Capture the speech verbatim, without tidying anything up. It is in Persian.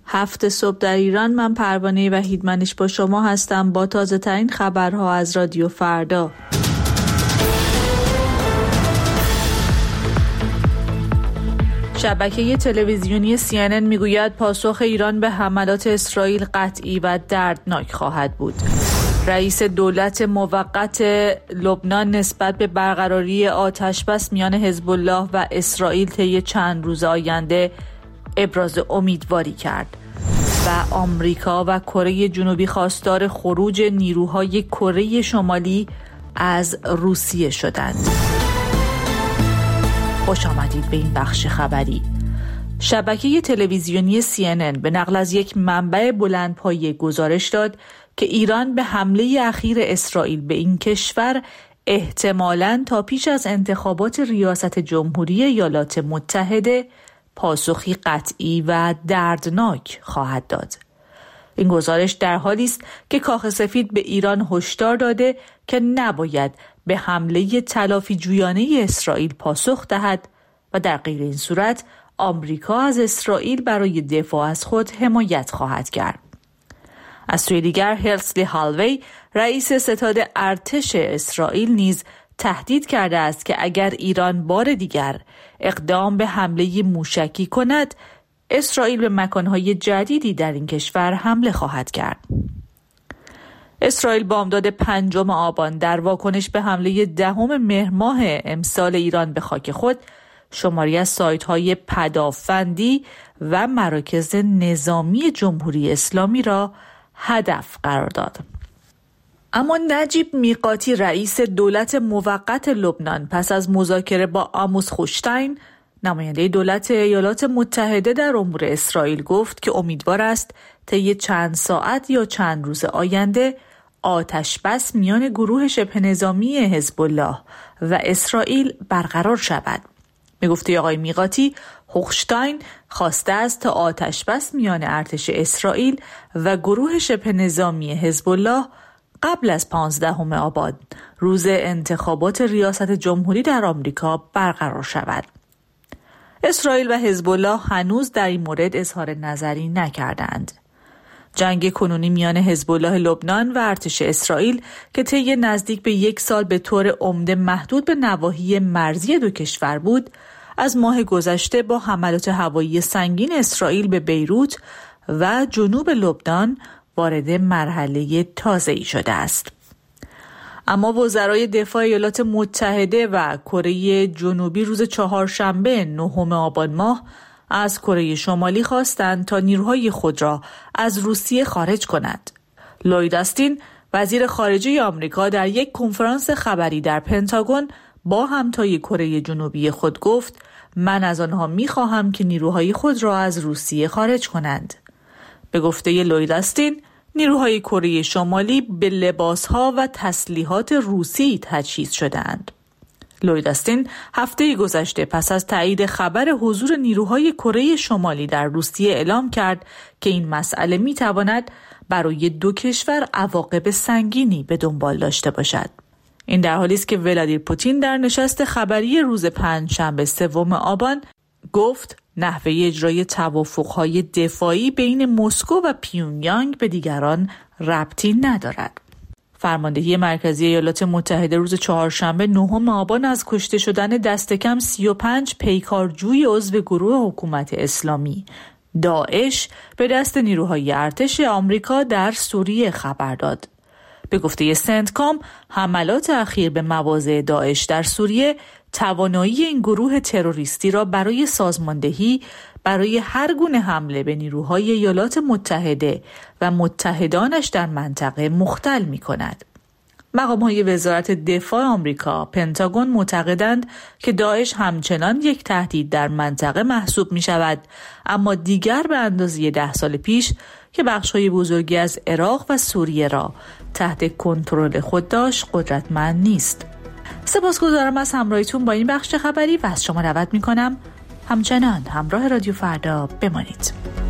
هفت صبح در ایران. من پروانه وحیدمنش با شما هستم با تازه ترین خبرها از رادیو فردا. شبکه تلویزیونی سی ان ان میگوید پاسخ ایران به حملات اسرائیل قطعی و دردناک خواهد بود. رئیس دولت موقت لبنان نسبت به برقراری آتشبس میان حزب الله و اسرائیل طی چند روز آینده ابراز امیدواری کرد و آمریکا و کره جنوبی خواستار خروج نیروهای کره شمالی از روسیه شدند. خوش آمدید به این بخش خبری. شبکه تلویزیونی سی ان ان به نقل از یک منبع بلندپایه گزارش داد که ایران به حمله اخیر اسرائیل به این کشور احتمالاً تا پیش از انتخابات ریاست جمهوری ایالات متحده پاسخی قطعی و دردناک خواهد داد. این گزارش در حالی است که کاخ سفید به ایران هشدار داده که نباید به حمله تلافی جویانه اسرائیل پاسخ دهد و در غیر این صورت آمریکا از اسرائیل برای دفاع از خود حمایت خواهد کرد. از سوی دیگر هرسلی هالوی رئیس ستاد ارتش اسرائیل نیز تهدید کرده است که اگر ایران بار دیگر اقدام به حمله موشکی کند، اسرائیل به مکانهای جدیدی در این کشور حمله خواهد کرد. اسرائیل بامداد پنجم آبان در واکنش به حمله دهم مهر ماه امسال ایران به خاک خود شماری از سایت‌های پدافندی و مراکز نظامی جمهوری اسلامی را هدف قرار داد. اما نجیب میقاتی رئیس دولت موقت لبنان پس از مذاکره با آموس خوشتاین نماینده دولت ایالات متحده در امور اسرائیل گفت که امیدوار است طی چند ساعت یا چند روز آینده آتش بس میان گروه شبه نظامی حزب الله و اسرائیل برقرار شود. به گفته آقای میقاتی، هوخشتاین خواسته است تا آتش بس میان ارتش اسرائیل و گروه شبه نظامی حزب الله قبل از پانزدهم آبان روز انتخابات ریاست جمهوری در آمریکا برقرار شود. اسرائیل و حزب الله هنوز در این مورد اظهار نظری نکردند. جنگ کنونی میان حزب الله لبنان و ارتش اسرائیل که طی نزدیک به یک سال به طور عمده محدود به نواحی مرزی دو کشور بود، از ماه گذشته با حملات هوایی سنگین اسرائیل به بیروت و جنوب لبنان وارد مرحله تازه‌ای شده است. اما وزرای دفاع ایالات متحده و کره جنوبی روز چهارشنبه نهم آبان ماه از کره شمالی خواستند تا نیروهای خود را از روسیه خارج کند. لوید استین وزیر خارجه آمریکا در یک کنفرانس خبری در پنتاگون با همتای کره جنوبی خود گفت: من از آنها می‌خواهم که نیروهای خود را از روسیه خارج کنند. به گفته لوید استین، نیروهای کره شمالی به لباسها و تسلیحات روسی تجهیز شدند. لوید استین هفته گذشته پس از تایید خبر حضور نیروهای کره شمالی در روسیه اعلام کرد که این مسئله می‌تواند برای دو کشور عواقب سنگینی به دنبال داشته باشد. این در حالی است که ولادیمیر پوتین در نشست خبری روز پنجشنبه سوم آبان گفت نحوه اجرای توافق‌های دفاعی بین مسکو و پیونگیانگ به دیگران ربطی ندارد. فرماندهی مرکزی ایالات متحده روز چهارشنبه نهم آبان از کشته شدن دست کم سی و پنج پیکارجوی عضو گروه حکومت اسلامی داعش به دست نیروهای ارتش آمریکا در سوریه خبر داد. به گفته سنتکام، حملات اخیر به مواضع داعش در سوریه توانایی این گروه تروریستی را برای سازماندهی برای هر گونه حمله به نیروهای ایالات متحده و متحدانش در منطقه مختل می کند. مقام‌های وزارت دفاع آمریکا، پنتاگون معتقدند که داعش همچنان یک تهدید در منطقه محسوب می شود، اما دیگر به اندازه ده سال پیش که بخش‌های بزرگی از عراق و سوریه را تحت کنترل خود داشت قدرتمند نیست. سپاسگزارم از همراهیتون با این بخش خبری و از شما دعوت می‌کنم همچنان همراه رادیو فردا بمانید.